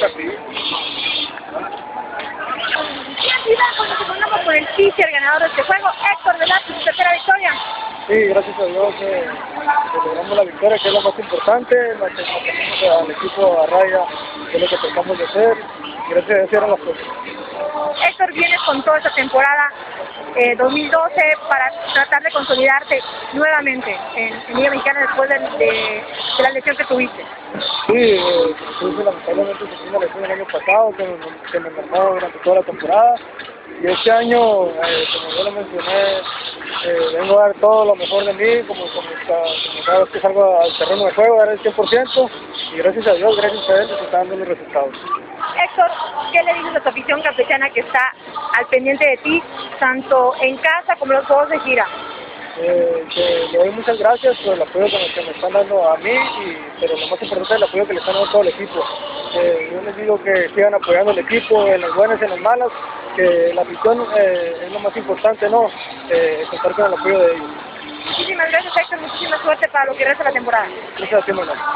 rapidito. ¿Qué actividad cuando te pongamos con el pitcher ganador de este juego, Héctor Velázquez, su tercera victoria? Sí, gracias a Dios logramos la victoria, que es lo más importante, mantenemos al equipo a raya, que es lo que tratamos de hacer, y gracias a Dios eran las cosas. Héctor, vienes con toda esta temporada 2012 para tratar de consolidarte nuevamente en Liga Mexicana después de la lesión que tuviste. Sí, lamentablemente sufrí una lesión el año pasado que me mermó durante toda la temporada, y este año, como yo lo mencioné, vengo a dar todo lo mejor de mí, como cada vez que salgo al terreno de juego, dar el 100%, y gracias a Dios, gracias a él, se están dando los resultados. Héctor, ¿qué le dices a tu afición campechana que está al pendiente de ti, tanto en casa como en los juegos de gira? Que le doy muchas gracias por el apoyo que me están dando a mí, pero lo más importante es el apoyo que le están dando a todo el equipo. Yo les digo que sigan apoyando al equipo en las buenas y en las malas, que la afición es lo más importante, ¿no? Contar con el apoyo de ellos. Muchísimas gracias, Héctor, muchísima suerte para lo que resta de la temporada. Gracias a ti, Manuel.